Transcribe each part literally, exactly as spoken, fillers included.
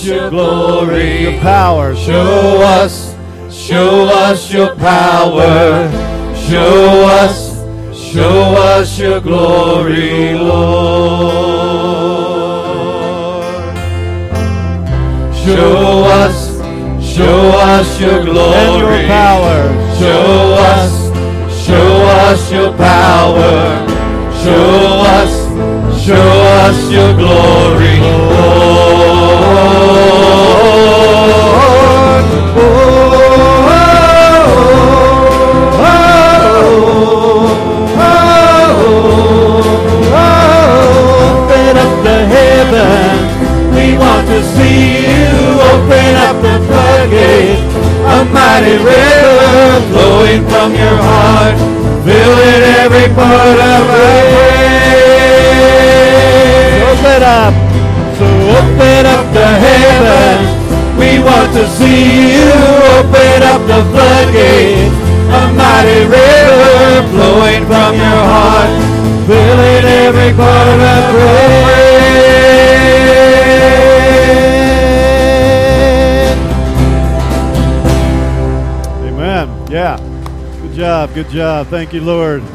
us your glory. Your power. Show us, show us your power. Show us, show us your glory, Lord. Show us, show us your glory. And your power. Show us, show us your power. Show us, show us your glory, Lord. Oh, oh, oh, oh, oh. Open up the heavens. We want to see you. Open up the floodgates. A mighty river flowing from your heart, filling every part of our way. Open up. So open up the heavens. We want to see you. Open up the floodgates. A mighty river flowing from your heart, filling every part of our way. Yeah. Good job. Good job. Thank you, Lord.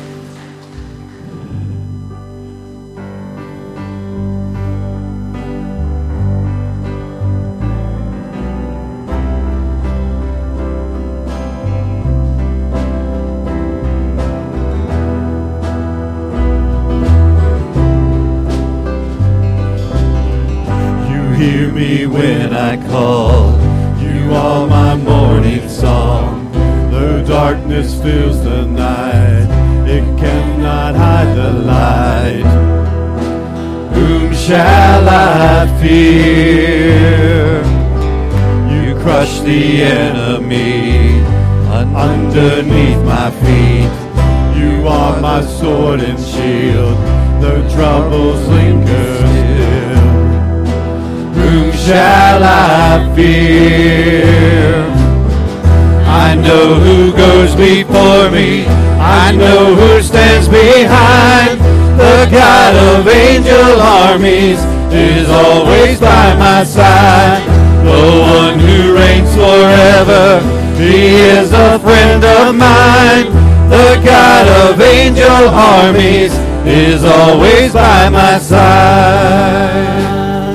You hear me when I call. You are my morning song. Though darkness fills the night, it cannot hide the light. Whom shall I fear? You crush the enemy underneath my feet. You are my sword and shield, though troubles linger still. Whom shall I fear? I know who goes before me. I know who stands behind. The God of angel armies is always by my side. The one who reigns forever, he is a friend of mine. The God of angel armies is always by my side.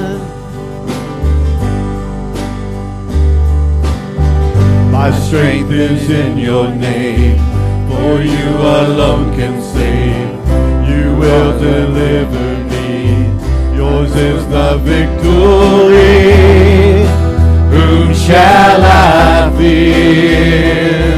My strength is in your name, for you alone can save. You will deliver me, yours is the victory. Whom shall I fear?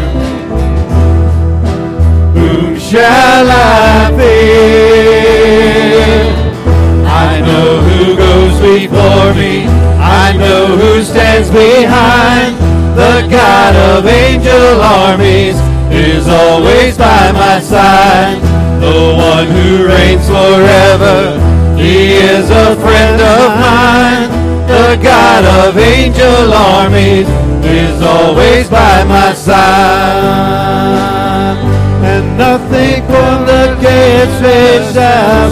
Whom shall I fear? I know who goes before me, I know who stands behind. The God of angel armies is always by my side. The one who reigns forever, he is a friend of mine. The God of angel armies is always by my side. And nothing from the gates shall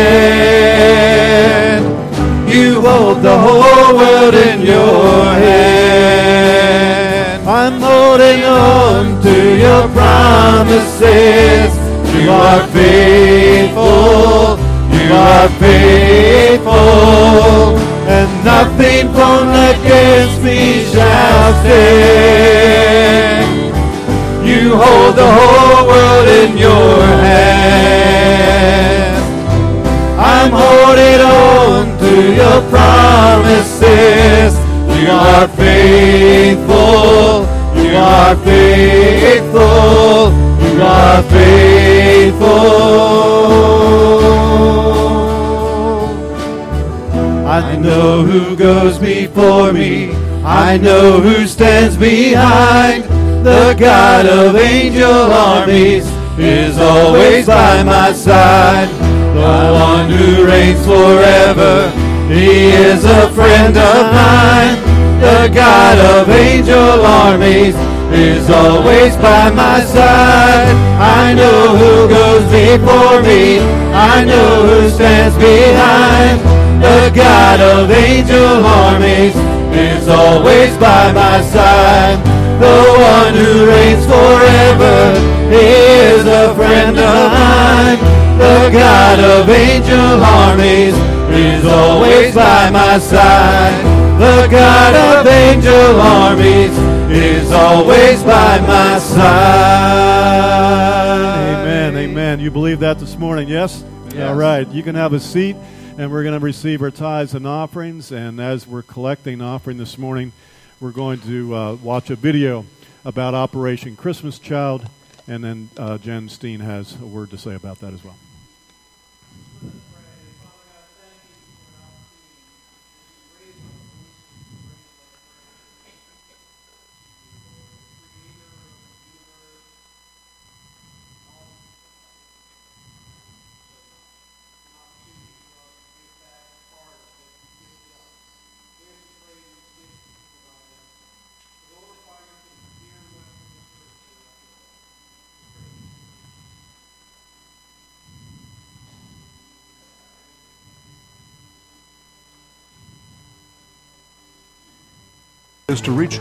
stand. You hold the whole world in your hand. I'm holding on to your promises. You are faithful, you are faithful, and nothing formed against me shall stand. You hold the whole world in your hand. I'm holding on to your promises. You are faithful, you are faithful, you are faithful. I know who goes before me, I know who stands behind. The God of angel armies is always by my side. The one who reigns forever, he is a friend of mine. The God of angel armies is always by my side. I know who goes before me, I know who stands behind. The God of angel armies is always by my side. The one who reigns forever is a friend of mine. The God of angel armies is always by my side. The God of angel armies is always by my side. Amen, amen. You believe that this morning, yes? Yes. All right, you can have a seat, and we're going to receive our tithes and offerings. And as we're collecting offering this morning, we're going to uh, watch a video about Operation Christmas Child, and then uh, Jen Steen has a word to say about that as well. Is to reach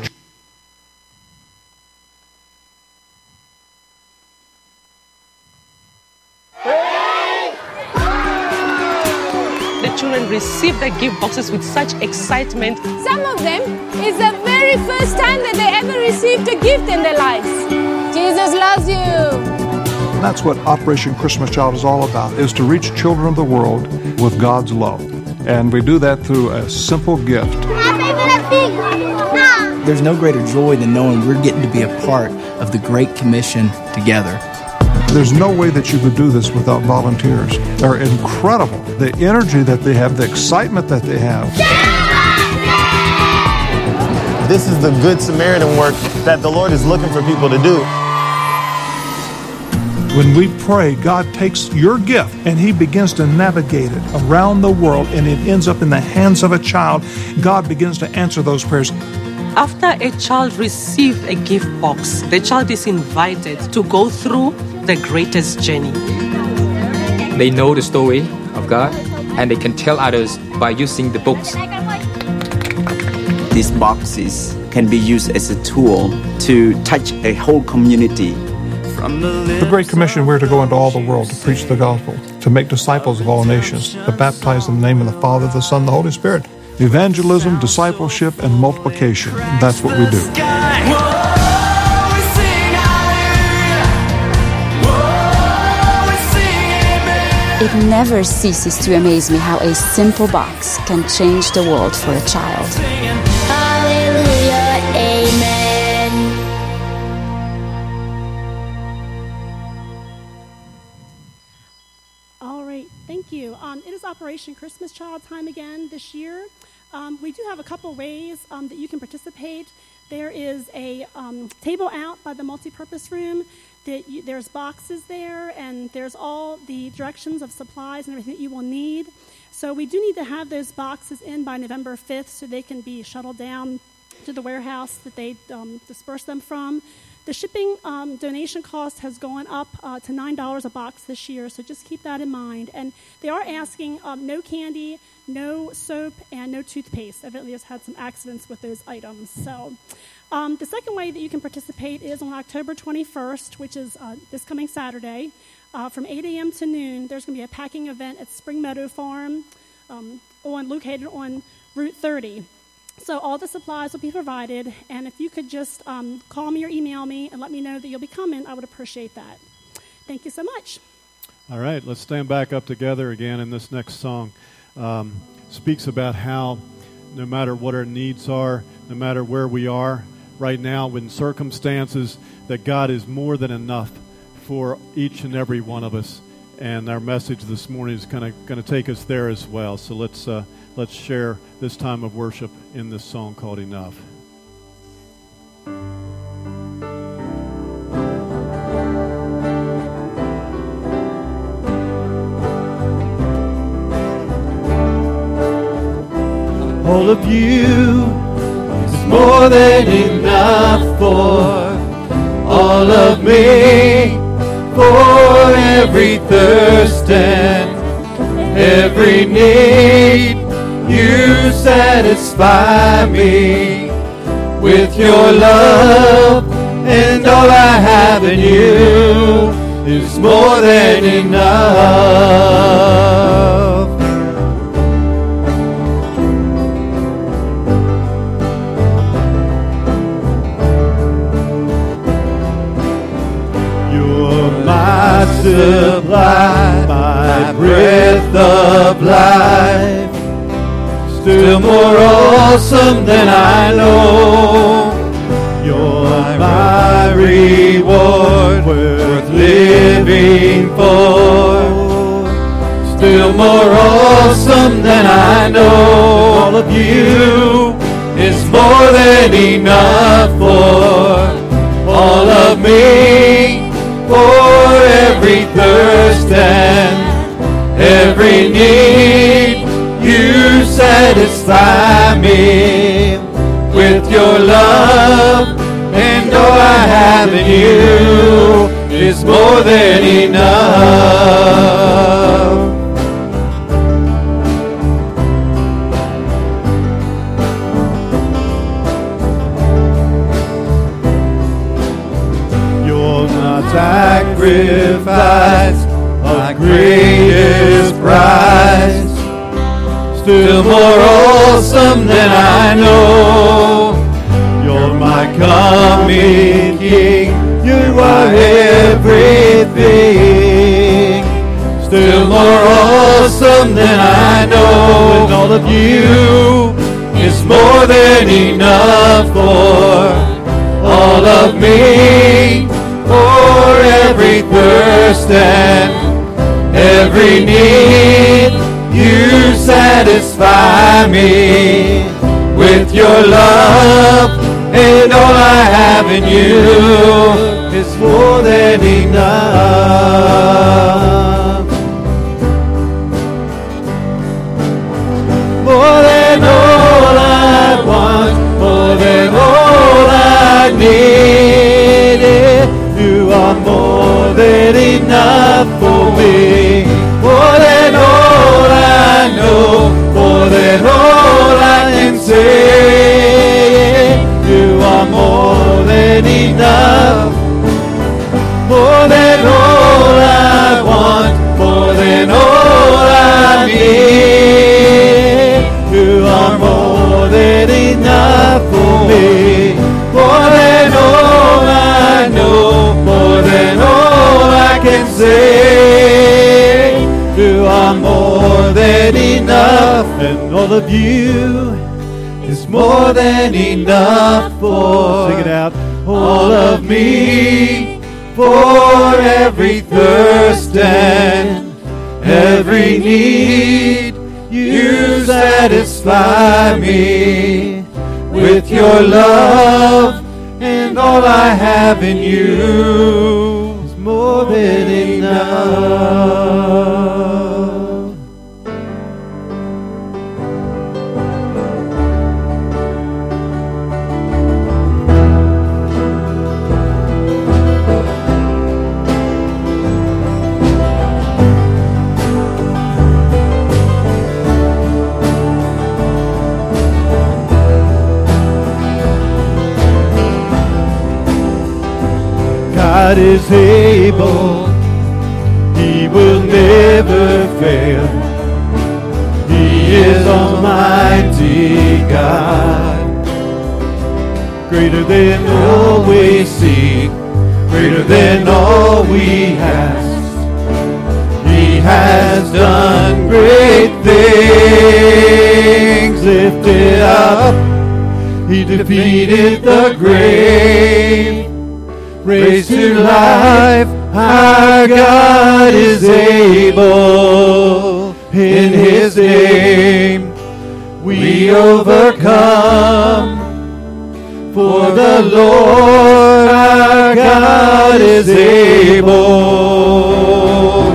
the children received the gift boxes with such excitement. Some of them is the very first time that they ever received a gift in their lives. Jesus loves you. That's what Operation Christmas Child is all about, is to reach children of the world with God's love. And we do that through a simple gift. There's no greater joy than knowing we're getting to be a part of the Great Commission together. There's no way that you could do this without volunteers. They're incredible. The energy that they have, the excitement that they have. This is the Good Samaritan work that the Lord is looking for people to do. When we pray, God takes your gift and He begins to navigate it around the world, and it ends up in the hands of a child. God begins to answer those prayers. After a child receives a gift box, the child is invited to go through the greatest journey. They know the story of God, and they can tell others by using the books. These boxes can be used as a tool to touch a whole community. The Great Commission, we're to go into all the world to preach the gospel, to make disciples of all nations, to baptize in the name of the Father, the Son, and the Holy Spirit. Evangelism, discipleship, and multiplication. That's what we do. It never ceases to amaze me how a simple box can change the world for a child. Hallelujah, amen. All right, thank you. Um, it is Operation Christmas Child time again this year. Um, we do have a couple ways um, that you can participate. There is a um, table out by the multipurpose room. That you, there's boxes there, and there's all the directions of supplies and everything that you will need. So we do need to have those boxes in by November fifth so they can be shuttled down to the warehouse that they um, disperse them from. The shipping um, donation cost has gone up uh, to nine dollars a box this year, so just keep that in mind. And they are asking um, no candy, no soap, and no toothpaste. Evidently, has had some accidents with those items. So um, the second way that you can participate is on October twenty-first, which is uh, this coming Saturday. Uh, from eight a.m. to noon, there's going to be a packing event at Spring Meadow Farm, um, on, located on Route thirty. So all the supplies will be provided, and if you could just um, call me or email me and let me know that you'll be coming, I would appreciate that. Thank you so much. All right, let's stand back up together again. And this next song um, speaks about how no matter what our needs are, no matter where we are right now in circumstances, that God is more than enough for each and every one of us. And our message this morning is kind of going to take us there as well. So let's uh, let's share this time of worship in this song called Enough. All of you is more than enough for all of me, for every thirst and every need. You satisfy me with your love, and all I have in you is more than enough. You're my supply, my breath of life, still more awesome than I know. You're my reward, worth living for, still more awesome than I know. All of you is more than enough for all of me, for every thirst and every need. You satisfy me with your love, and all I have in you is more than enough. You're my sacrifice, my greatest prize, still more awesome than I know. You're my coming King, you are everything, still more awesome than I know. And all of you is more than enough for all of me, for every thirst and every need. You satisfy me with your love, and all I have in you is more than enough. More than all I want, more than all I need. You are more than enough for me. More than all I know, more than all I can say. You are more than enough, more than all I want, more than all I need. You are more than enough for me, more than all I know, more than all I can say. You are more than enough, and all of you is more than enough for, sing it out, all of me, for every thirst and every need. You satisfy me with your love, and all I have in you is more than enough. God is able, He will never fail. He is Almighty God, greater than all we see, greater than all we ask. He has done great things, lifted up, He defeated the grave, raised to life. Our God is able. In His name we overcome. For the Lord our God is able.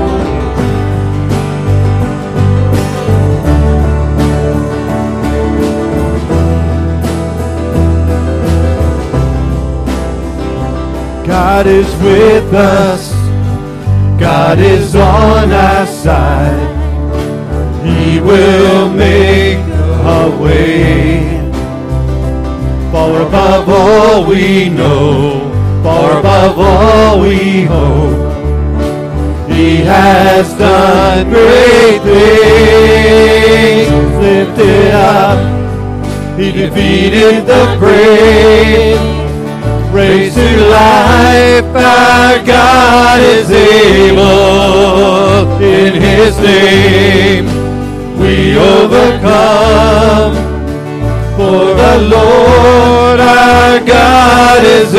God is with us, God is on our side. He will make a away. Far above all we know, far above all we hope, He has done great things. Lifted up, He defeated the grave, raised to life. Our God is able. In His name we overcome. For the Lord our God is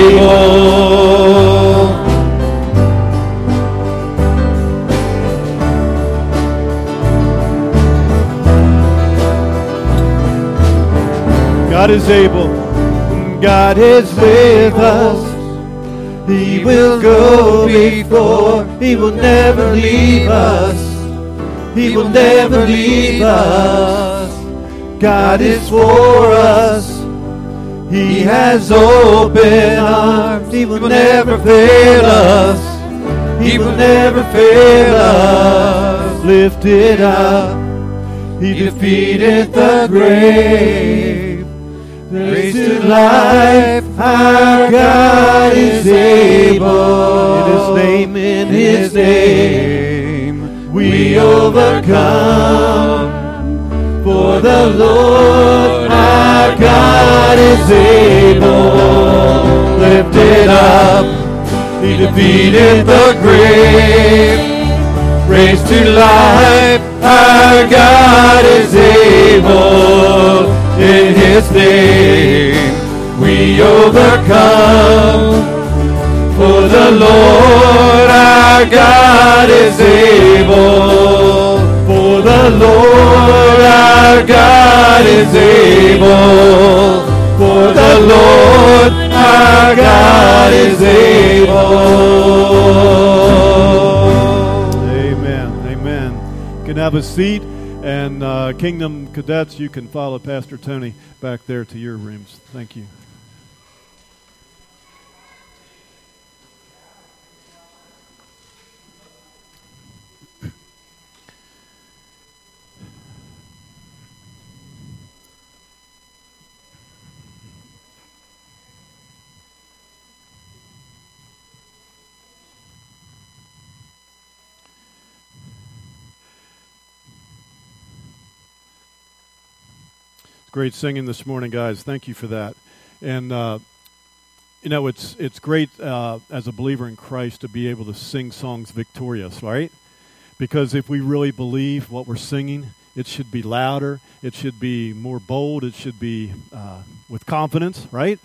able. God is able. God is with us. He will go before. He will never leave us. He will never leave us. God is for us. He has open arms. He will never fail us. He will never fail us. Lifted up, He defeated the grave. Raised to life, our God is able. In His name, in His name, we overcome. For the Lord our God is able. Lifted up, He defeated the grave. Raised to life, our God is able. In His name we overcome. For the Lord our God is able. For the Lord our God is able. For the Lord our God is able. Amen. Amen. You can have a seat. And uh, Kingdom Cadets, you can follow Pastor Tony back there to your rooms. Thank you. Great singing this morning, guys. Thank you for that. And uh, you know, it's it's great uh, as a believer in Christ to be able to sing songs victorious, right? Because if we really believe what we're singing, it should be louder, it should be more bold, it should be uh, with confidence, right?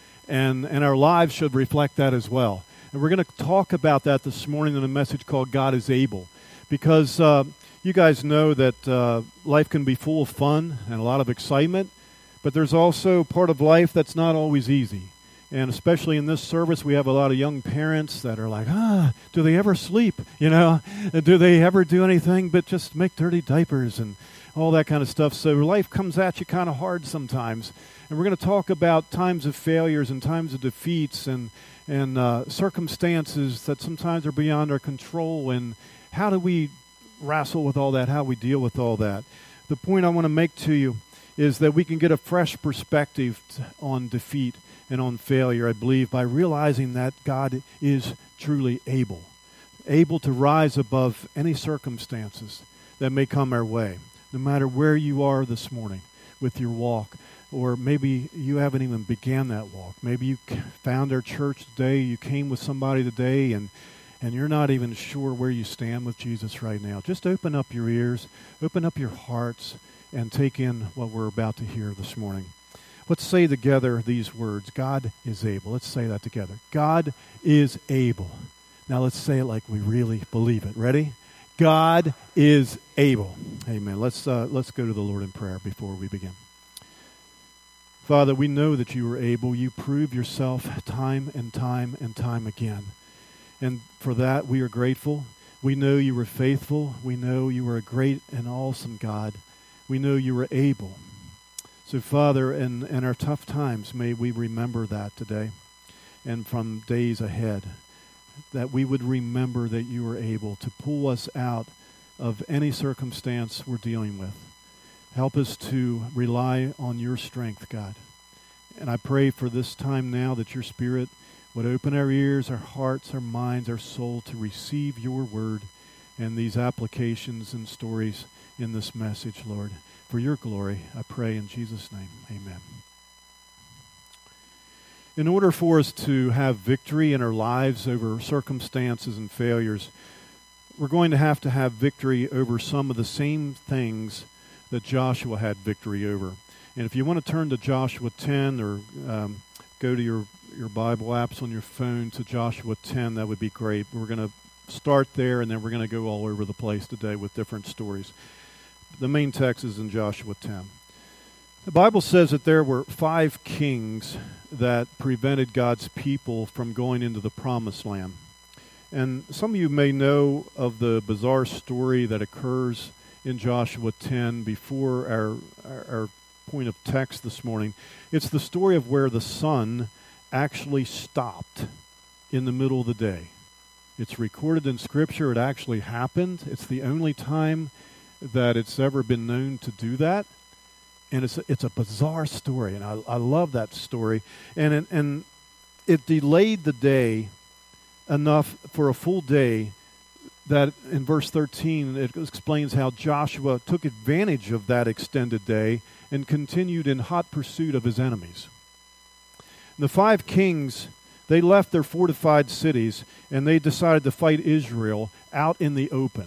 And and our lives should reflect that as well. And we're going to talk about that this morning in a message called God is Able. Because uh, you guys know that uh, life can be full of fun and a lot of excitement, but there's also part of life that's not always easy. And especially in this service, we have a lot of young parents that are like, ah, do they ever sleep? You know, do they ever do anything but just make dirty diapers and all that kind of stuff? So life comes at you kind of hard sometimes. And we're going to talk about times of failures and times of defeats and, and uh, circumstances that sometimes are beyond our control. And how do we wrestle with all that, how we deal with all that. The point I want to make to you is that we can get a fresh perspective t- on defeat and on failure, I believe, by realizing that God is truly able, able to rise above any circumstances that may come our way, no matter where you are this morning with your walk, or maybe you haven't even began that walk. Maybe you found our church today, you came with somebody today, and and you're not even sure where you stand with Jesus right now. Just open up your ears, open up your hearts, and take in what we're about to hear this morning. Let's say together these words, God is able. Let's say that together. God is able. Now let's say it like we really believe it. Ready? God is able. Amen. Let's uh, let's go to the Lord in prayer before we begin. Father, we know that you are able. You prove yourself time and time and time again. And for that, we are grateful. We know you were faithful. We know you were a great and awesome God. We know you were able. So, Father, in, in our tough times, may we remember that today and from days ahead, that we would remember that you were able to pull us out of any circumstance we're dealing with. Help us to rely on your strength, God. And I pray for this time now that your Spirit would open our ears, our hearts, our minds, our soul to receive your word and these applications and stories in this message, Lord. For your glory, I pray in Jesus' name. Amen. In order for us to have victory in our lives over circumstances and failures, we're going to have to have victory over some of the same things that Joshua had victory over. And if you want to turn to Joshua ten or um, go to your, your Bible apps on your phone to Joshua ten, that would be great. We're going to start there, and then we're going to go all over the place today with different stories. The main text is in Joshua ten. The Bible says that there were five kings that prevented God's people from going into the Promised Land. And some of you may know of the bizarre story that occurs in Joshua ten before our, our, our point of text this morning. It's the story of where the sun actually stopped in the middle of the day. It's recorded in Scripture. It actually happened. It's the only time that it's ever been known to do that. And it's a, it's a bizarre story, and I, I love that story. And it, and it delayed the day enough for a full day that in verse thirteen it explains how Joshua took advantage of that extended day and continued in hot pursuit of his enemies. The five kings, they left their fortified cities, and they decided to fight Israel out in the open.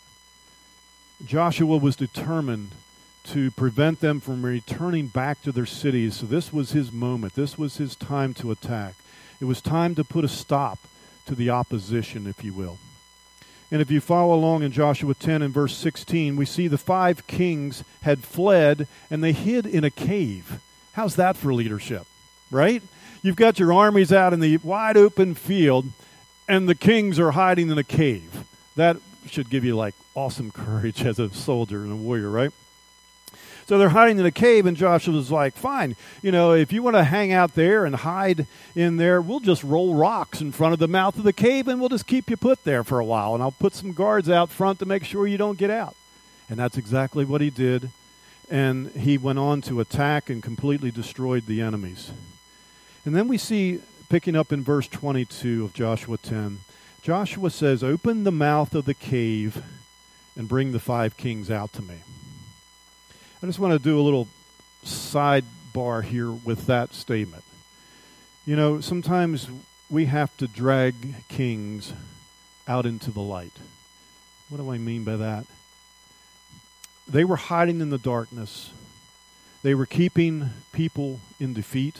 Joshua was determined to prevent them from returning back to their cities. So this was his moment. This was his time to attack. It was time to put a stop to the opposition, if you will. And if you follow along in Joshua ten and verse sixteen, we see the five kings had fled and they hid in a cave. How's that for leadership, right? You've got your armies out in the wide open field and the kings are hiding in a cave. That should give you like awesome courage as a soldier and a warrior, right? So they're hiding in a cave, and Joshua's like, fine, you know, if you want to hang out there and hide in there, we'll just roll rocks in front of the mouth of the cave, and we'll just keep you put there for a while, and I'll put some guards out front to make sure you don't get out. And that's exactly what he did, and he went on to attack and completely destroyed the enemies. And then we see, picking up in verse twenty-two of Joshua ten, Joshua says, open the mouth of the cave and bring the five kings out to me. I just want to do a little sidebar here with that statement. You know, sometimes we have to drag kings out into the light. What do I mean by that? They were hiding in the darkness. They were keeping people in defeat.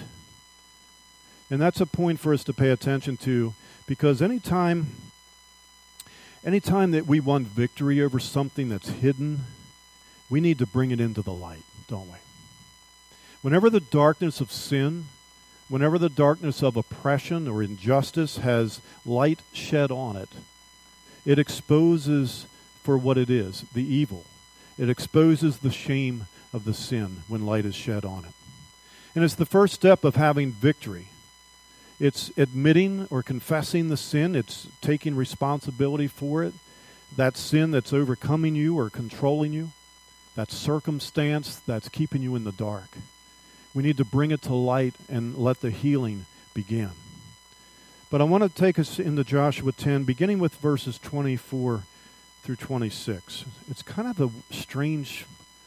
And that's a point for us to pay attention to, because anytime, anytime that we want victory over something that's hidden, we need to bring it into the light, don't we? Whenever the darkness of sin, whenever the darkness of oppression or injustice has light shed on it, it exposes for what it is, the evil. It exposes the shame of the sin when light is shed on it. And it's the first step of having victory. It's admitting or confessing the sin. It's taking responsibility for it. That sin that's overcoming you or controlling you. That circumstance that's keeping you in the dark. We need to bring it to light and let the healing begin. But I want to take us into Joshua ten, beginning with verses twenty-four through twenty-six. It's kind of a strange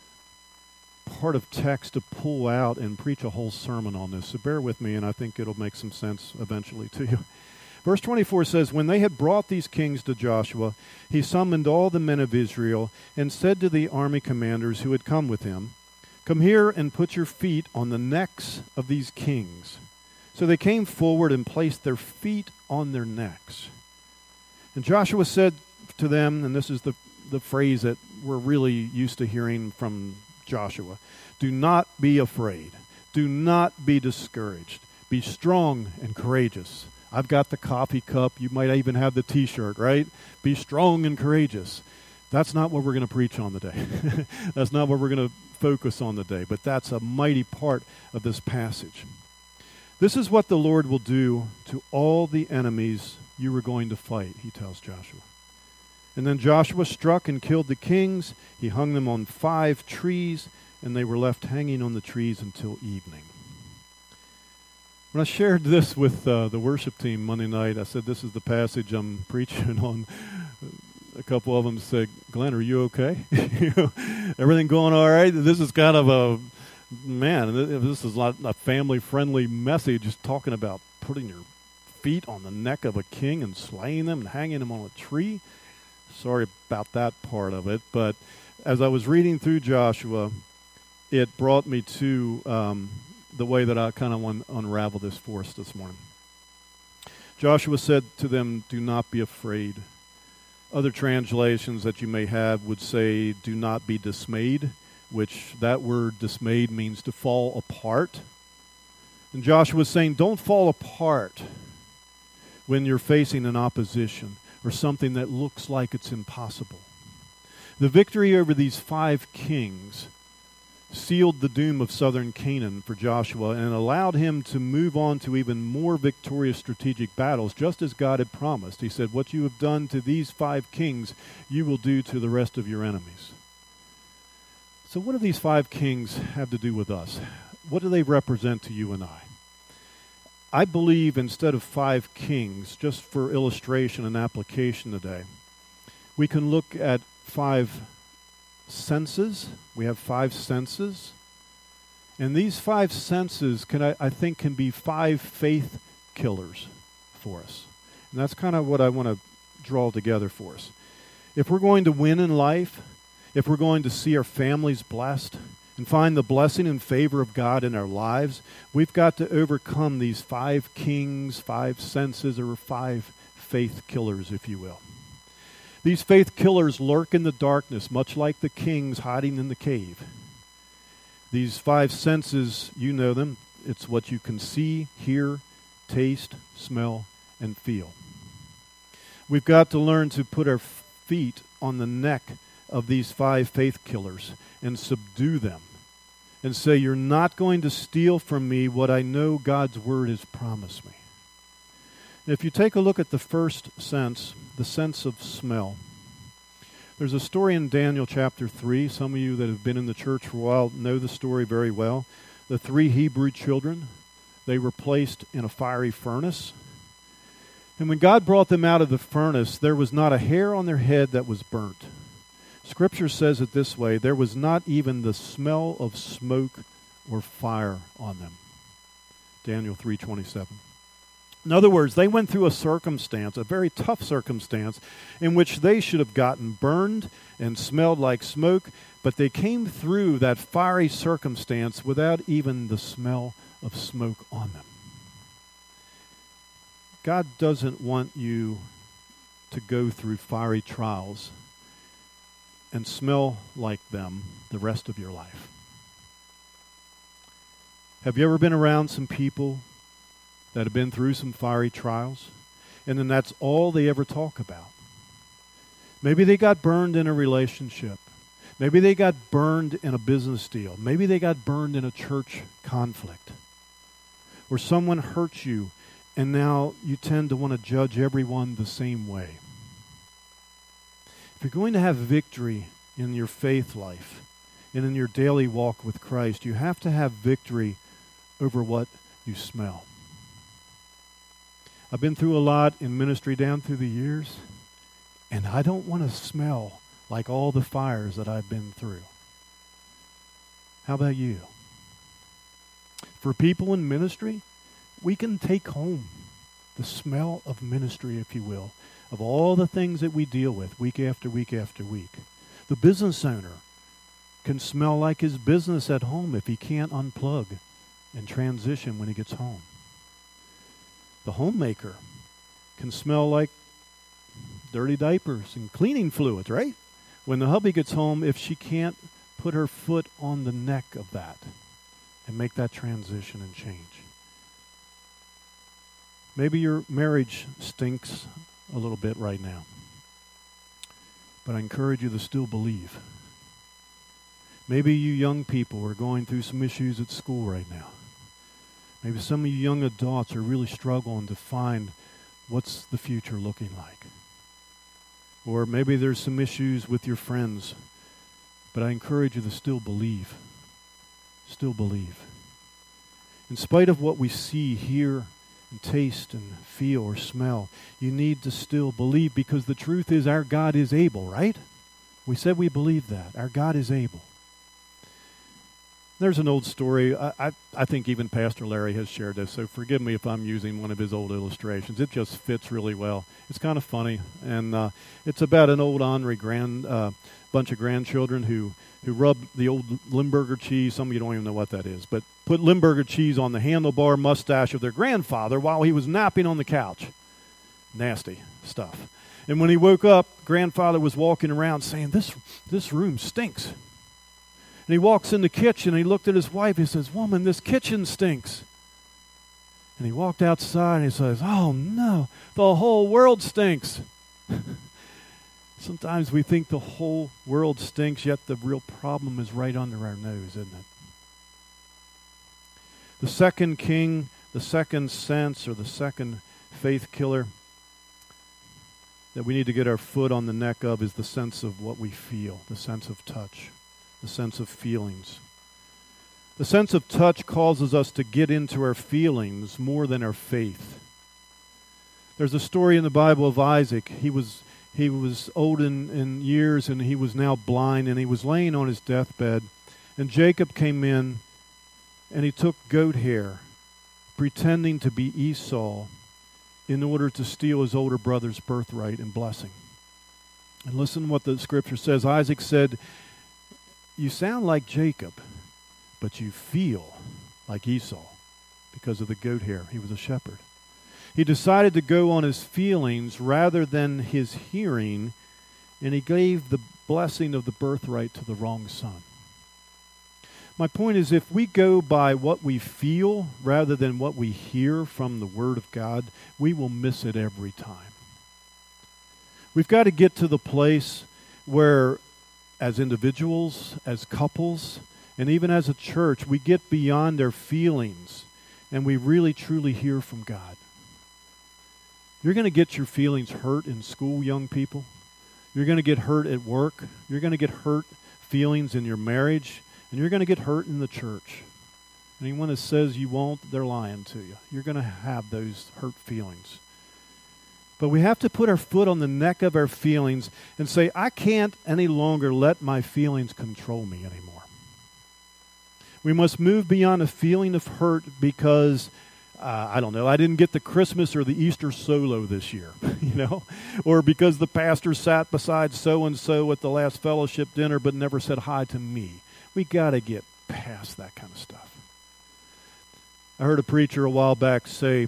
part of text to pull out and preach a whole sermon on this. So bear with me, and I think it'll make some sense eventually to you. Verse twenty-four says, when they had brought these kings to Joshua, he summoned all the men of Israel and said to the army commanders who had come with him, come here and put your feet on the necks of these kings. So they came forward and placed their feet on their necks. And Joshua said to them, and this is the, the phrase that we're really used to hearing from Joshua, do not be afraid. Do not be discouraged. Be strong and courageous. I've got the coffee cup. You might even have the T-shirt, right? Be strong and courageous. That's not what we're going to preach on today. That's not what we're going to focus on today, but that's a mighty part of this passage. This is what the Lord will do to all the enemies you are going to fight, he tells Joshua. And then Joshua struck and killed the kings. He hung them on five trees, and they were left hanging on the trees until evening. When I shared this with uh, the worship team Monday night, I said, this is the passage I'm preaching on. A couple of them said, Glenn, are you okay? You know, everything going all right? This is kind of a, man, this is not a family-friendly message, just talking about putting your feet on the neck of a king and slaying them and hanging them on a tree. Sorry about that part of it, but as I was reading through Joshua, it brought me to um, the way that I kind of want to unravel this for us this morning. Joshua said to them, do not be afraid. Other translations that you may have would say, do not be dismayed, which that word dismayed means to fall apart. And Joshua was saying, don't fall apart when you're facing an opposition or something that looks like it's impossible. The victory over these five kings sealed the doom of southern Canaan for Joshua and allowed him to move on to even more victorious strategic battles, just as God had promised. He said, what you have done to these five kings, you will do to the rest of your enemies. So what do these five kings have to do with us? What do they represent to you and I? I believe instead of five kings, just for illustration and application today, we can look at five senses. We have five senses. And these five senses, can I, I think, can be five faith killers for us. And that's kind of what I want to draw together for us. If we're going to win in life, if we're going to see our families blessed, and find the blessing and favor of God in our lives, we've got to overcome these five kings, five senses, or five faith killers, if you will. These faith killers lurk in the darkness, much like the kings hiding in the cave. These five senses, you know them. It's what you can see, hear, taste, smell, and feel. We've got to learn to put our feet on the neck of these five faith killers and subdue them and say, you're not going to steal from me what I know God's word has promised me. And if you take a look at the first sense, the sense of smell, there's a story in Daniel chapter three. Some of you that have been in the church for a while know the story very well. The three Hebrew children, they were placed in a fiery furnace. And when God brought them out of the furnace, there was not a hair on their head that was burnt. Scripture says it this way, there was not even the smell of smoke or fire on them. Daniel three twenty-seven. In other words, they went through a circumstance, a very tough circumstance, in which they should have gotten burned and smelled like smoke, but they came through that fiery circumstance without even the smell of smoke on them. God doesn't want you to go through fiery trials and smell like them the rest of your life. Have you ever been around some people that have been through some fiery trials, and then that's all they ever talk about? Maybe they got burned in a relationship. Maybe they got burned in a business deal. Maybe they got burned in a church conflict. Or someone hurt you, and now you tend to want to judge everyone the same way. If you're going to have victory in your faith life and in your daily walk with Christ, you have to have victory over what you smell. I've been through a lot in ministry down through the years, and I don't want to smell like all the fires that I've been through. How about you? For people in ministry, we can take home the smell of ministry, if you will, of all the things that we deal with week after week after week. The business owner can smell like his business at home if he can't unplug and transition when he gets home. The homemaker can smell like dirty diapers and cleaning fluids, right? When the hubby gets home, if she can't put her foot on the neck of that and make that transition and change. Maybe your marriage stinks a little bit right now, but I encourage you to still believe. Maybe you young people are going through some issues at school right now. Maybe some of you young adults are really struggling to find what's the future looking like. Or maybe there's some issues with your friends. But I encourage you to still believe. Still believe. In spite of what we see, hear, and taste, and feel, or smell, you need to still believe, because the truth is our God is able, right? We said we believe that. Our God is able. There's an old story. I, I, I think even Pastor Larry has shared this, so forgive me if I'm using one of his old illustrations. It just fits really well. It's kind of funny, and uh, it's about an old ornery grand uh, bunch of grandchildren who, who rub the old Limburger cheese. Some of you don't even know what that is, but put Limburger cheese on the handlebar mustache of their grandfather while he was napping on the couch. Nasty stuff. And when he woke up, grandfather was walking around saying, this, this room stinks. And he walks in the kitchen, and he looked at his wife. He says, "Woman, this kitchen stinks." And he walked outside, and he says, "Oh, no, the whole world stinks." Sometimes we think the whole world stinks, yet the real problem is right under our nose, isn't it? The second king, the second sense, or the second faith killer that we need to get our foot on the neck of is the sense of what we feel, the sense of touch. The sense of feelings. The sense of touch causes us to get into our feelings more than our faith. There's a story in the Bible of Isaac. He was he was old in, in years, and he was now blind, and he was laying on his deathbed. And Jacob came in, and he took goat hair, pretending to be Esau, in order to steal his older brother's birthright and blessing. And listen to what the scripture says. Isaac said, "You sound like Jacob, but you feel like Esau," because of the goat hair. He was a shepherd. He decided to go on his feelings rather than his hearing, and he gave the blessing of the birthright to the wrong son. My point is, if we go by what we feel rather than what we hear from the Word of God, we will miss it every time. We've got to get to the place where, as individuals, as couples, and even as a church, we get beyond our feelings and we really truly hear from God. You're going to get your feelings hurt in school, young people. You're going to get hurt at work. You're going to get hurt feelings in your marriage, and you're going to get hurt in the church. Anyone that says you won't, they're lying to you. You're going to have those hurt feelings. But we have to put our foot on the neck of our feelings and say, I can't any longer let my feelings control me anymore. We must move beyond a feeling of hurt because, uh, I don't know, I didn't get the Christmas or the Easter solo this year, you know, or because the pastor sat beside so-and-so at the last fellowship dinner but never said hi to me. We got to get past that kind of stuff. I heard a preacher a while back say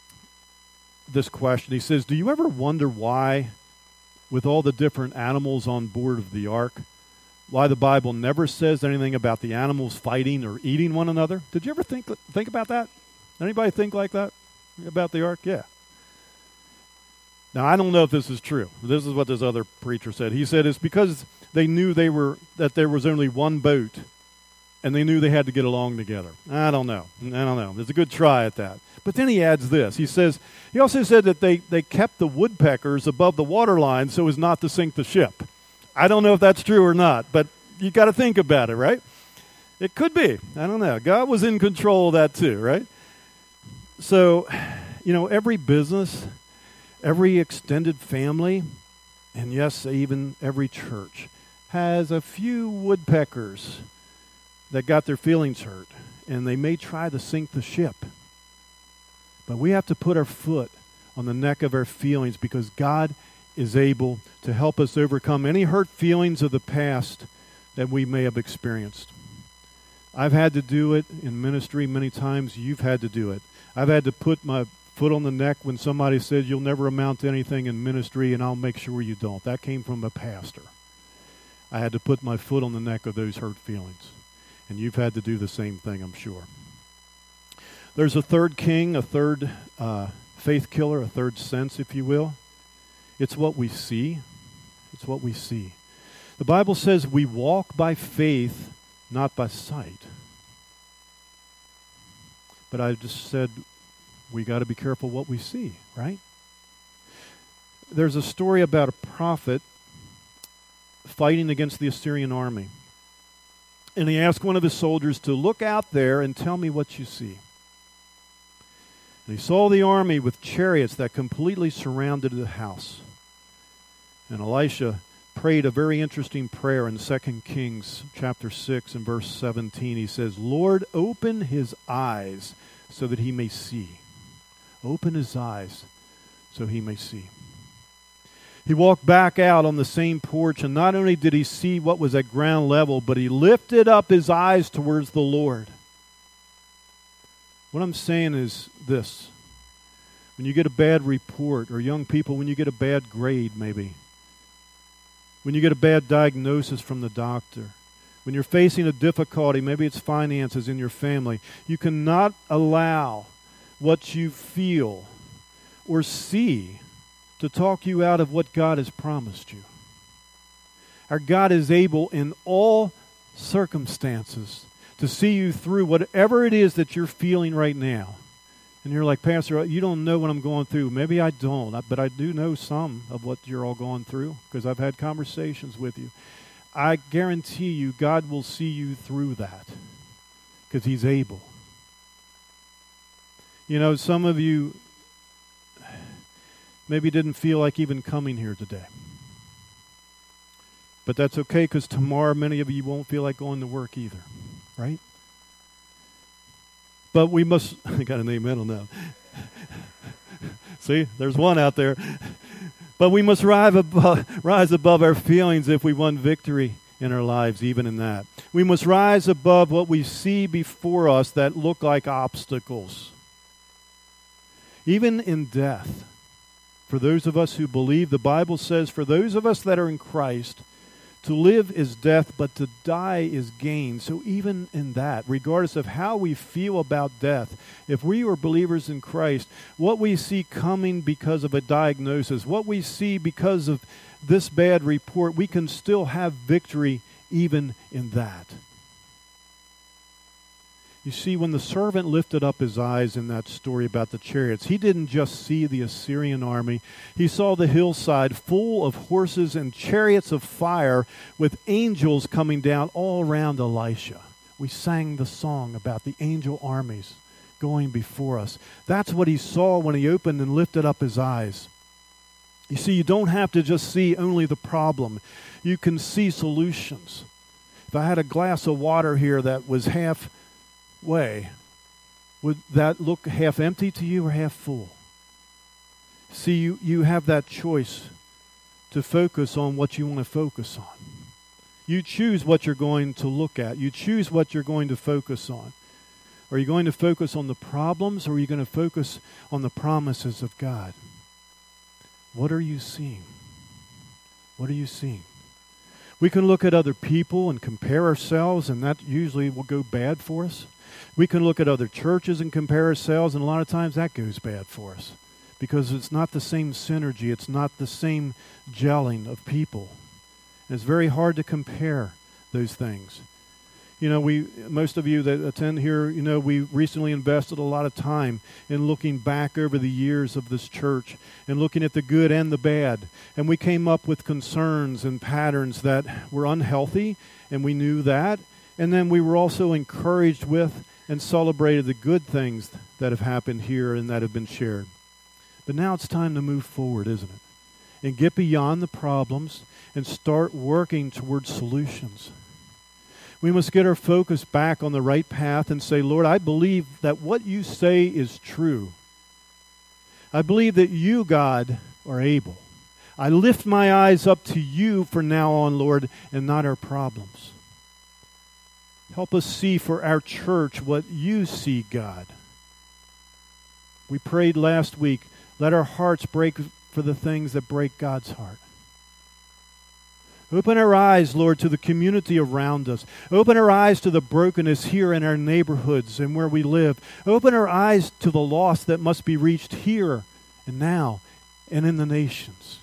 this question. He says, do you ever wonder why, with all the different animals on board of the ark, why the Bible never says anything about the animals fighting or eating one another? Did you ever think think about that? Anybody think like that about the ark? Yeah. Now, I don't know if this is true. This is what this other preacher said. He said it's because they knew they were that there was only one boat, and they knew they had to get along together. I don't know. I don't know. There's a good try at that. But then he adds this. He says, he also said that they, they kept the woodpeckers above the waterline so as not to sink the ship. I don't know if that's true or not, but you got to think about it, right? It could be. I don't know. God was in control of that too, right? So, you know, every business, every extended family, and yes, even every church has a few woodpeckers that got their feelings hurt, and they may try to sink the ship. But we have to put our foot on the neck of our feelings because God is able to help us overcome any hurt feelings of the past that we may have experienced. I've had to do it in ministry many times. You've had to do it. I've had to put my foot on the neck when somebody said, you'll never amount to anything in ministry, and I'll make sure you don't. That came from a pastor. I had to put my foot on the neck of those hurt feelings. And you've had to do the same thing, I'm sure. There's a third king, a third uh, faith killer, a third sense, if you will. It's what we see. It's what we see. The Bible says we walk by faith, not by sight. But I just said we got to be careful what we see, right? there's a story about a prophet fighting against the Assyrian army. And he asked one of his soldiers to look out there and tell me what you see. And he saw the army with chariots that completely surrounded the house. And Elisha prayed a very interesting prayer in Second Kings chapter six and verse seventeen. He says, Lord, open his eyes so that he may see. Open his eyes so he may see. He walked back out on the same porch, and not only did he see what was at ground level, but he lifted up his eyes towards the Lord. What I'm saying is this. When you get a bad report, or young people, when you get a bad grade maybe, when you get a bad diagnosis from the doctor, when you're facing a difficulty, maybe it's finances in your family, you cannot allow what you feel or see to talk you out of what God has promised you. Our God is able in all circumstances to see you through whatever it is that you're feeling right now. And you're like, Pastor, you don't know what I'm going through. Maybe I don't, but I do know some of what you're all going through because I've had conversations with you. I guarantee you God will see you through that because He's able. You know, some of you maybe didn't feel like even coming here today. But that's okay because tomorrow many of you won't feel like going to work either, right? But we must, I got an amen on that. See, there's one out there. But we must rise above, rise above our feelings if we want victory in our lives, even in that. We must rise above what we see before us that look like obstacles. Even in death, for those of us who believe, the Bible says, for those of us that are in Christ, to live is death, but to die is gain. So even in that, regardless of how we feel about death, if we are believers in Christ, what we see coming because of a diagnosis, what we see because of this bad report, we can still have victory even in that. You see, when the servant lifted up his eyes in that story about the chariots, he didn't just see the Assyrian army. He saw the hillside full of horses and chariots of fire with angels coming down all around Elisha. We sang the song about the angel armies going before us. That's what he saw when he opened and lifted up his eyes. You see, you don't have to just see only the problem. You can see solutions. If I had a glass of water here that was half way, would that look half empty to you or half full? See, you, you have that choice to focus on what you want to focus on. You choose what you're going to look at. You choose what you're going to focus on. Are you going to focus on the problems, or are you going to focus on the promises of God? What are you seeing? What are you seeing? We can look at other people and compare ourselves, and that usually will go bad for us. We can look at other churches and compare ourselves, and a lot of times that goes bad for us because it's not the same synergy. It's not the same gelling of people. And it's very hard to compare those things. You know, we most of you that attend here, you know, we recently invested a lot of time in looking back over the years of this church and looking at the good and the bad. And we came up with concerns and patterns that were unhealthy, and we knew that. And then we were also encouraged with and celebrated the good things that have happened here and that have been shared. But now it's time to move forward, isn't it? And get beyond the problems and start working towards solutions. We must get our focus back on the right path and say, Lord, I believe that what you say is true. I believe that you, God, are able. I lift my eyes up to you from now on, Lord, and not our problems. Help us see for our church what you see, God. We prayed last week, let our hearts break for the things that break God's heart. Open our eyes, Lord, to the community around us. Open our eyes to the brokenness here in our neighborhoods and where we live. Open our eyes to the lost that must be reached here and now and in the nations.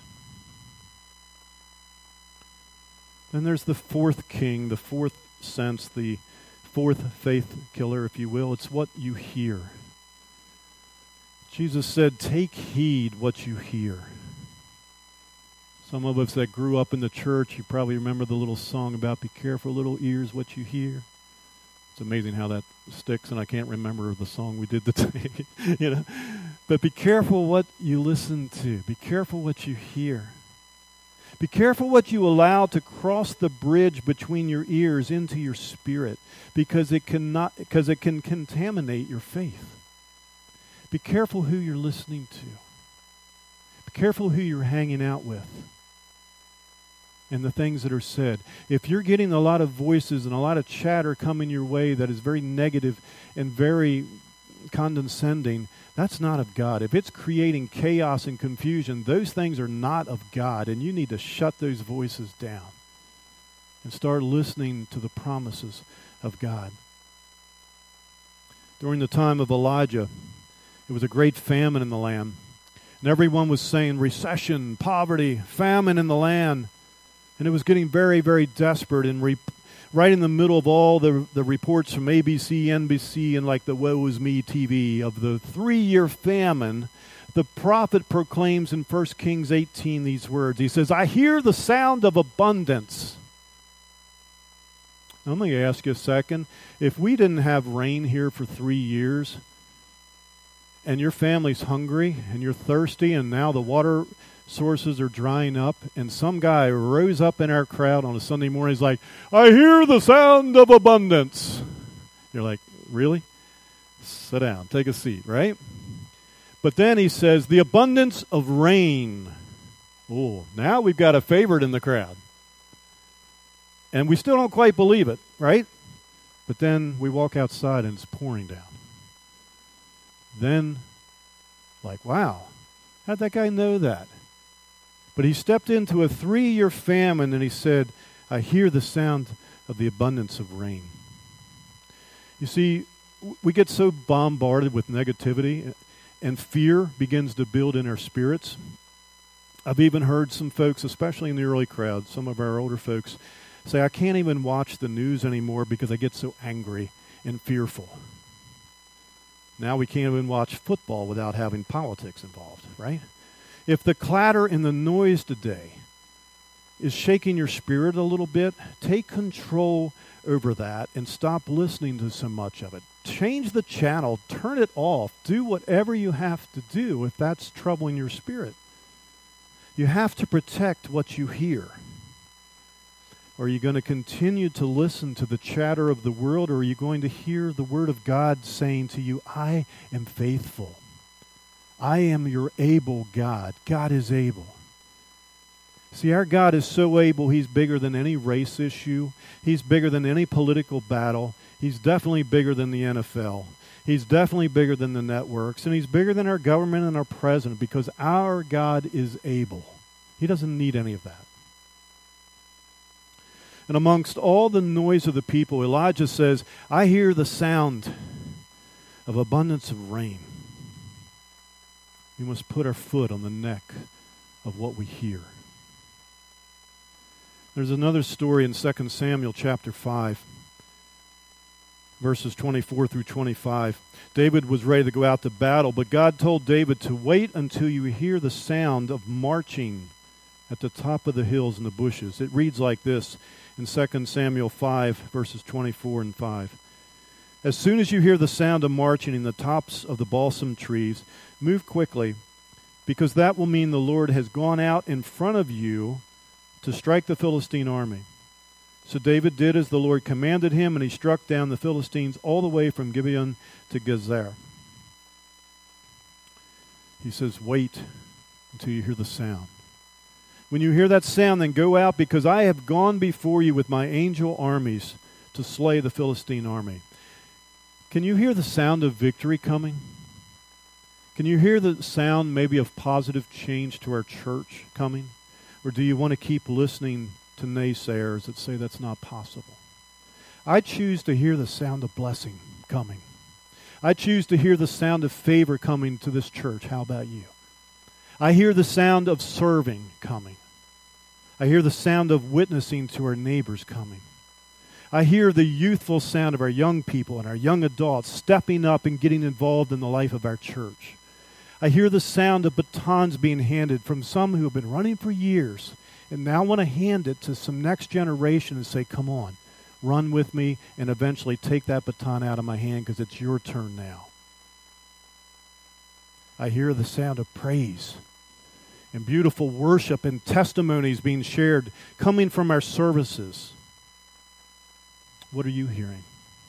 Then there's the fourth king, the fourth sense, the fourth faith killer, if you will. It's what you hear. Jesus said, take heed what you hear. Some of us that grew up in the church, you probably remember the little song about be careful, little ears, what you hear. It's amazing how that sticks, and I can't remember the song we did today. you know, but be careful what you listen to. Be careful what you hear. Be careful what you allow to cross the bridge between your ears into your spirit, because it cannot, because it can contaminate your faith. Be careful who you're listening to. Be careful who you're hanging out with and the things that are said. If you're getting a lot of voices and a lot of chatter coming your way that is very negative and very condescending, that's not of God. If it's creating chaos and confusion, those things are not of God, and you need to shut those voices down and start listening to the promises of God. During the time of Elijah, it was a great famine in the land, and everyone was saying recession, poverty, famine in the land. And it was getting very, very desperate, and re- right in the middle of all the the reports from A B C, N B C, and like the Woe Is Me T V of the three-year famine, the prophet proclaims in First Kings eighteen these words. He says, I hear the sound of abundance. Now, let me ask you a second. If we didn't have rain here for three years, and your family's hungry, and you're thirsty, and now the water sources are drying up, and some guy rose up in our crowd on a Sunday morning, he's like, I hear the sound of abundance. You're like, really? Sit down, take a seat, right? But then he says, the abundance of rain. Oh, now we've got a favorite in the crowd. And we still don't quite believe it, right? But then we walk outside and it's pouring down. Then, like, wow, how'd that guy know that? But he stepped into a three-year famine and he said, I hear the sound of the abundance of rain. You see, we get so bombarded with negativity, and fear begins to build in our spirits. I've even heard some folks, especially in the early crowd, some of our older folks, say, I can't even watch the news anymore because I get so angry and fearful. Now we can't even watch football without having politics involved, right? If the clatter and the noise today is shaking your spirit a little bit, take control over that and stop listening to so much of it. Change the channel, turn it off, do whatever you have to do if that's troubling your spirit. You have to protect what you hear. Are you going to continue to listen to the chatter of the world, or are you going to hear the Word of God saying to you, I am faithful. I am your able God. God is able. See, our God is so able, He's bigger than any race issue. He's bigger than any political battle. He's definitely bigger than the N F L. He's definitely bigger than the networks. And He's bigger than our government and our president, because our God is able. He doesn't need any of that. And amongst all the noise of the people, Elijah says, I hear the sound of abundance of rain. We must put our foot on the neck of what we hear. There's another story in Second Samuel chapter five, verses twenty-four through twenty-five. David was ready to go out to battle, but God told David to wait until you hear the sound of marching at the top of the hills and the bushes. It reads like this in Second Samuel five, verses twenty-four and five. As soon as you hear the sound of marching in the tops of the balsam trees, move quickly, because that will mean the Lord has gone out in front of you to strike the Philistine army. So David did as the Lord commanded him, and he struck down the Philistines all the way from Gibeon to Gezer. He says, wait until you hear the sound. When you hear that sound, then go out, because I have gone before you with my angel armies to slay the Philistine army. Can you hear the sound of victory coming? Can you hear the sound maybe of positive change to our church coming? Or do you want to keep listening to naysayers that say that's not possible? I choose to hear the sound of blessing coming. I choose to hear the sound of favor coming to this church. How about you? I hear the sound of serving coming. I hear the sound of witnessing to our neighbors coming. I hear the youthful sound of our young people and our young adults stepping up and getting involved in the life of our church. I hear the sound of batons being handed from some who have been running for years And now I want to hand it to some next generation and say, come on, run with me, and eventually take that baton out of my hand because it's your turn now. I hear the sound of praise and beautiful worship and testimonies being shared coming from our services. What are you hearing?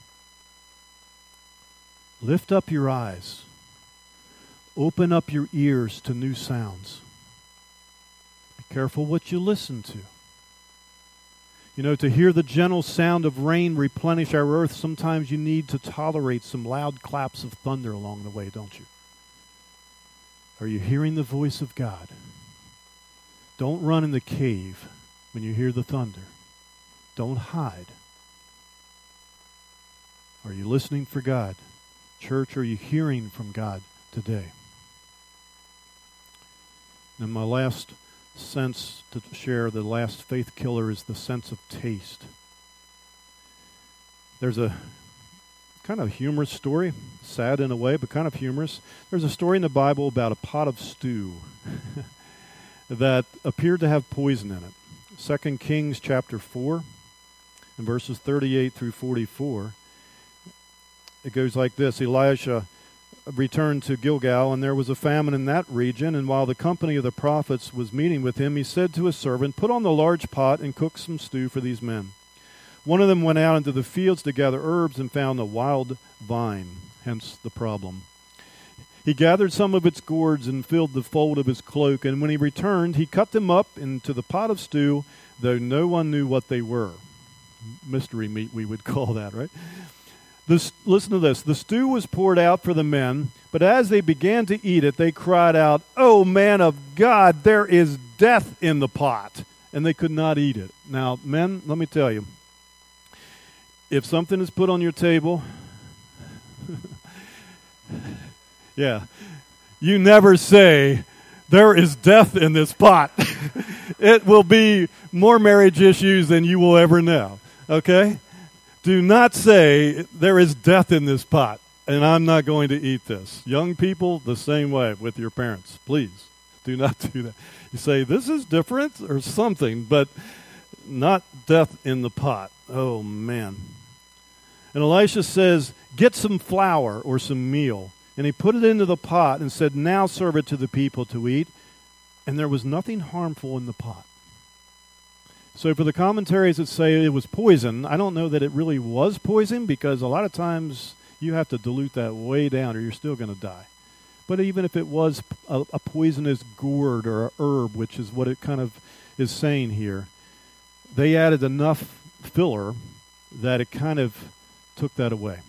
Lift up your eyes. Open up your ears to new sounds. Be careful what you listen to. You know, to hear the gentle sound of rain replenish our earth, sometimes you need to tolerate some loud claps of thunder along the way, don't you? Are you hearing the voice of God? Don't run in the cave when you hear the thunder. Don't hide. Are you listening for God? Church, are you hearing from God today? And my last sense to share, the last faith killer, is the sense of taste. There's a kind of humorous story, sad in a way, but kind of humorous. There's a story in the Bible about a pot of stew that appeared to have poison in it. Second Kings chapter four, and verses thirty-eight through forty-four. It goes like this. Elisha returned to Gilgal, and there was a famine in that region, and while the company of the prophets was meeting with him, he said to his servant, "Put on the large pot and cook some stew for these men." One of them went out into the fields to gather herbs and found a wild vine, hence the problem. He gathered some of its gourds and filled the fold of his cloak, and when he returned, he cut them up into the pot of stew, though no one knew what they were. Mystery meat, we would call that, right? This, listen to this. The stew was poured out for the men, but as they began to eat it, they cried out, "Oh, man of God, there is death in the pot." And they could not eat it. Now, men, let me tell you, if something is put on your table, yeah, you never say, "There is death in this pot." It will be more marriage issues than you will ever know, okay? Do not say, "There is death in this pot, and I'm not going to eat this." Young people, the same way with your parents. Please, do not do that. You say, "This is different," or something, but not death in the pot. Oh, man. And Elisha says, "Get some flour or some meal." And he put it into the pot and said, "Now serve it to the people to eat." And there was nothing harmful in the pot. So for the commentaries that say it was poison, I don't know that it really was poison, because a lot of times you have to dilute that way down or you're still going to die. But even if it was a, a poisonous gourd or a herb, which is what it kind of is saying here, they added enough filler that it kind of took that away.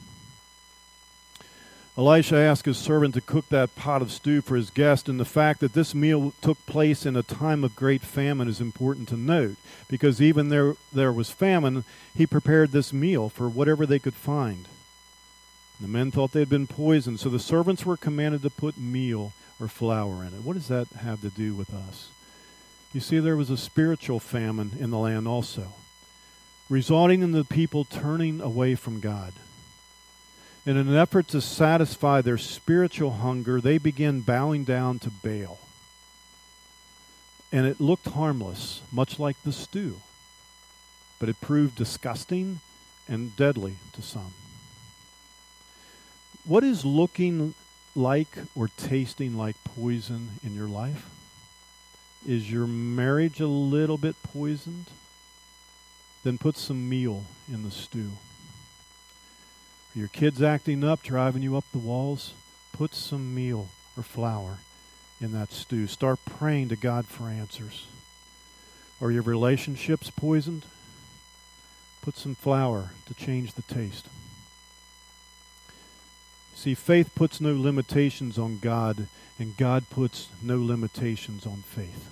Elisha asked his servant to cook that pot of stew for his guest, and the fact that this meal took place in a time of great famine is important to note, because even there there was famine, he prepared this meal for whatever they could find. The men thought they had been poisoned, so the servants were commanded to put meal or flour in it. What does that have to do with us? You see, there was a spiritual famine in the land also, resulting in the people turning away from God. In an effort to satisfy their spiritual hunger, they began bowing down to Baal. And it looked harmless, much like the stew, but it proved disgusting and deadly to some. What is looking like or tasting like poison in your life? Is your marriage a little bit poisoned? Then put some meal in the stew. Are your kids acting up, driving you up the walls? Put some meal or flour in that stew. Start praying to God for answers. Are your relationships poisoned? Put some flour to change the taste. See, faith puts no limitations on God, and God puts no limitations on faith.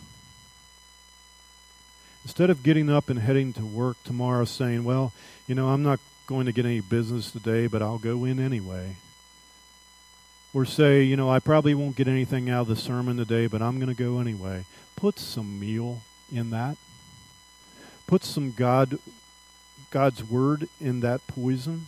Instead of getting up and heading to work tomorrow saying, "Well, you know, I'm not going to get any business today, but I'll go in anyway." Or say, "You know, I probably won't get anything out of the sermon today, but I'm going to go anyway." Put some meal in that. Put some God, God's word in that poison.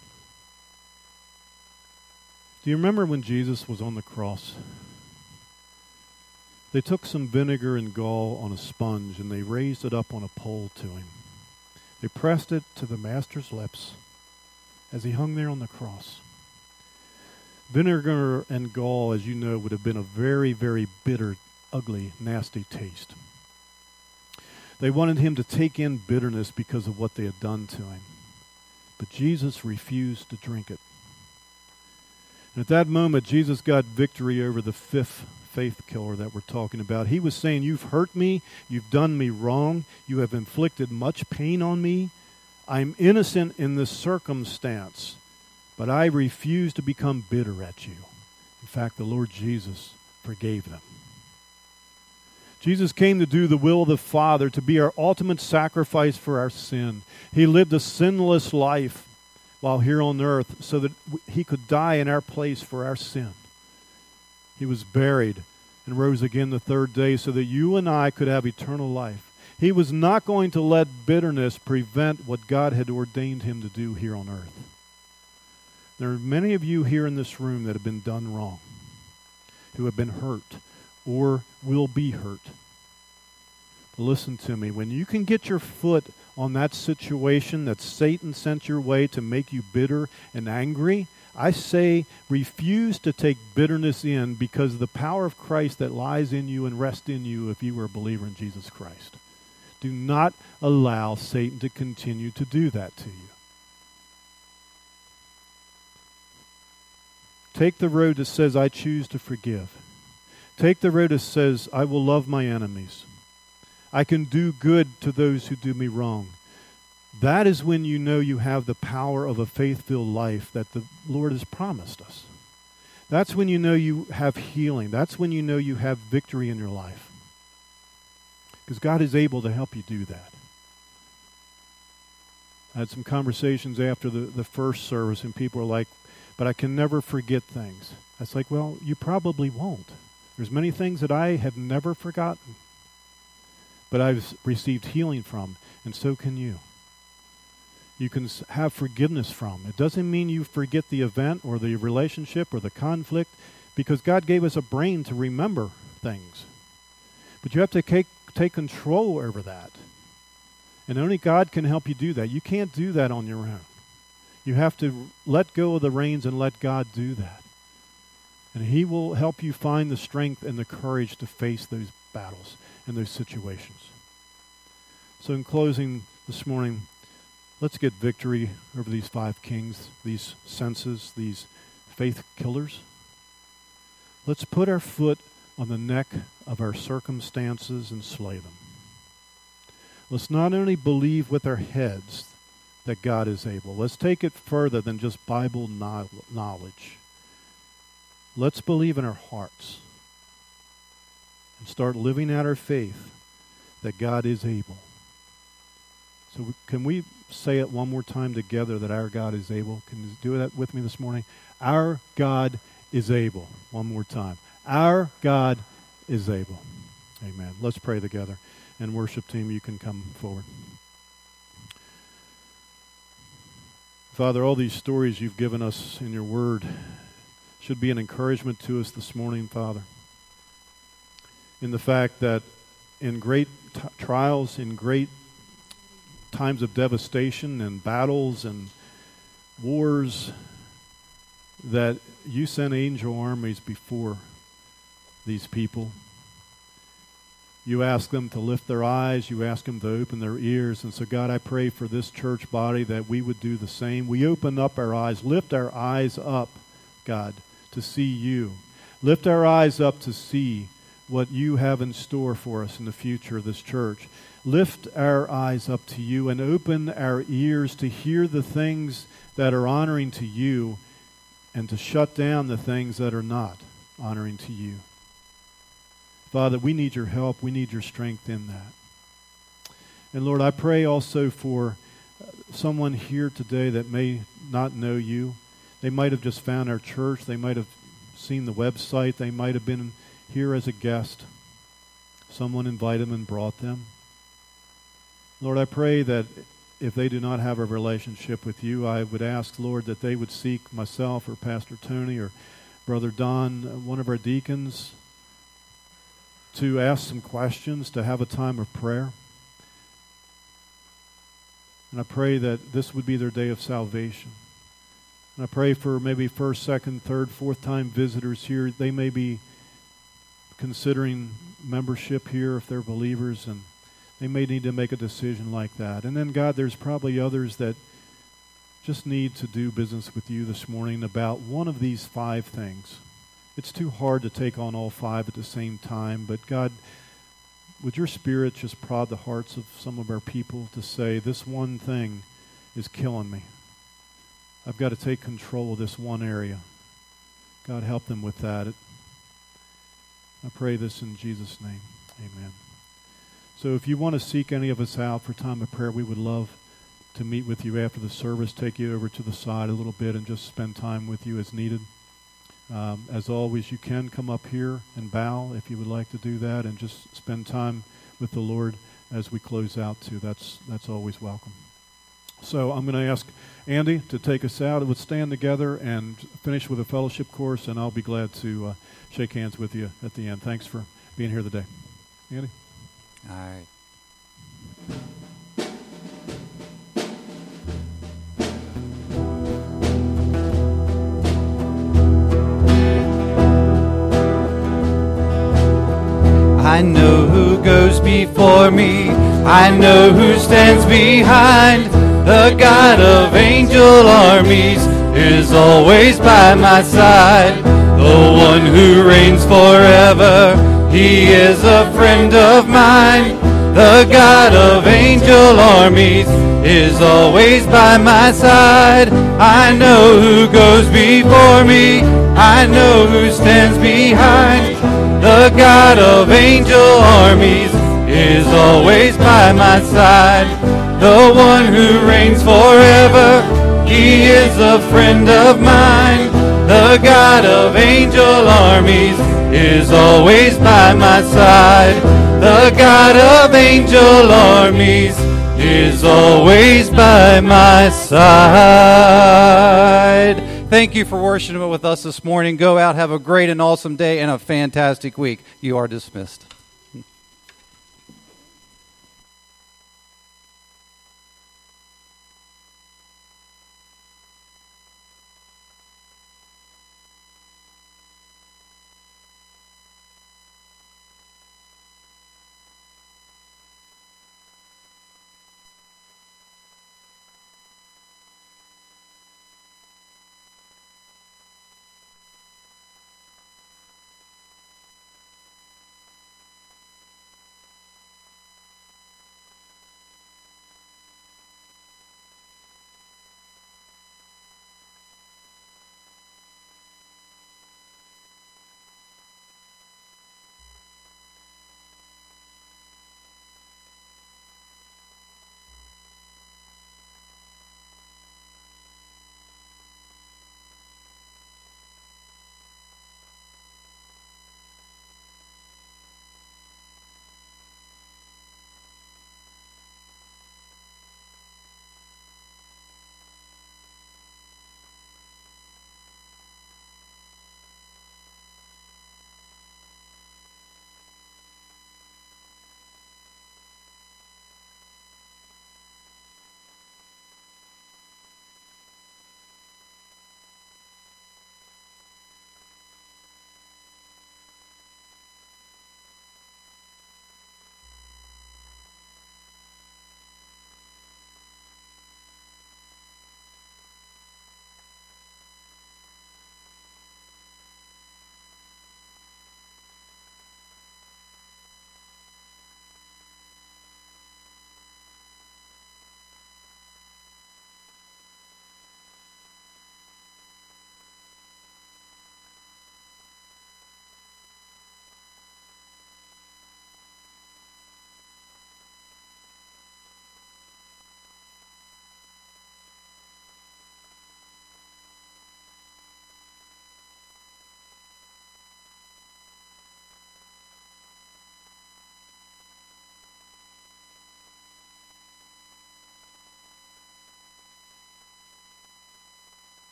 Do you remember when Jesus was on the cross? They took some vinegar and gall on a sponge, and they raised it up on a pole to him. They pressed it to the master's lips as he hung there on the cross. Vinegar and gall, as you know, would have been a very, very bitter, ugly, nasty taste. They wanted him to take in bitterness because of what they had done to him. But Jesus refused to drink it. And at that moment, Jesus got victory over the fifth faith killer that we're talking about. He was saying, you've hurt me, you've done me wrong, you have inflicted much pain on me. I'm innocent in this circumstance, but I refuse to become bitter at you. In fact, the Lord Jesus forgave them. Jesus came to do the will of the Father, to be our ultimate sacrifice for our sin. He lived a sinless life while here on earth so that he could die in our place for our sin. He was buried and rose again the third day so that you and I could have eternal life. He was not going to let bitterness prevent what God had ordained him to do here on earth. There are many of you here in this room that have been done wrong, who have been hurt or will be hurt. But listen to me. When you can get your foot on that situation that Satan sent your way to make you bitter and angry, I say refuse to take bitterness in, because of the power of Christ that lies in you and rests in you if you are a believer in Jesus Christ. Do not allow Satan to continue to do that to you. Take the road that says, I choose to forgive. Take the road that says, I will love my enemies. I can do good to those who do me wrong. That is when you know you have the power of a faith-filled life that the Lord has promised us. That's when you know you have healing. That's when you know you have victory in your life. Because God is able to help you do that. I had some conversations after the, the first service, and people are like, but I can never forget things. I was like, well, you probably won't. There's many things that I have never forgotten, but I've received healing from, and so can you. You can have forgiveness from. It doesn't mean you forget the event or the relationship or the conflict, because God gave us a brain to remember things. But you have to take, take control over that. And only God can help you do that. You can't do that on your own. You have to let go of the reins and let God do that. And He will help you find the strength and the courage to face those battles and those situations. So in closing this morning, let's get victory over these five kings, these senses, these faith killers. Let's put our foot on the neck of our circumstances and slay them. Let's not only believe with our heads that God is able. Let's take it further than just Bible knowledge. Let's believe in our hearts and start living out our faith that God is able. So can we say it one more time together, that our God is able? Can you do that with me this morning? Our God is able. One more time. Our God is able. Amen. Let's pray together. And worship team, you can come forward. Father, all these stories you've given us in your word should be an encouragement to us this morning, Father, in the fact that in great t- trials, in great times of devastation and battles and wars, that you sent angel armies before these people. You ask them to lift their eyes. You ask them to open their ears. And so, God, I pray for this church body that we would do the same. We open up our eyes. Lift our eyes up, God, to see you. Lift our eyes up to see what you have in store for us in the future of this church. Lift our eyes up to you and open our ears to hear the things that are honoring to you, and to shut down the things that are not honoring to you. Father, we need your help. We need your strength in that. And Lord, I pray also for someone here today that may not know you. They might have just found our church. They might have seen the website. They might have been here as a guest. Someone invited them and brought them. Lord, I pray that if they do not have a relationship with you, I would ask, Lord, that they would seek myself or Pastor Tony or Brother Don, one of our deacons, to ask some questions, to have a time of prayer. And I pray that this would be their day of salvation. And I pray for maybe first, second, third, fourth time visitors here. They may be considering membership here if they're believers, and they may need to make a decision like that. And then, God, there's probably others that just need to do business with you this morning about one of these five things. It's too hard to take on all five at the same time, but God, would your Spirit just prod the hearts of some of our people to say, this one thing is killing me. I've got to take control of this one area. God, help them with that. It, I pray this in Jesus' name. Amen. So if you want to seek any of us out for time of prayer, we would love to meet with you after the service, take you over to the side a little bit and just spend time with you as needed. Um, as always, you can come up here and bow if you would like to do that, and just spend time with the Lord as we close out too. That's that's always welcome. So I'm going to ask Andy to take us out. Let's stand together and finish with a fellowship course, and I'll be glad to uh, shake hands with you at the end. Thanks for being here today. Andy? All right. I know who goes before me. I know who stands behind. The God of angel armies is always by my side. The one who reigns forever, he is a friend of mine. The God of angel armies is always by my side. I know who goes before me. I know who stands behind. The God of angel armies is always by my side. The one who reigns forever, he is a friend of mine. The God of angel armies is always by my side. The God of angel armies is always by my side. Thank you for worshiping with us this morning. Go out, have a great and awesome day and a fantastic week. You are dismissed.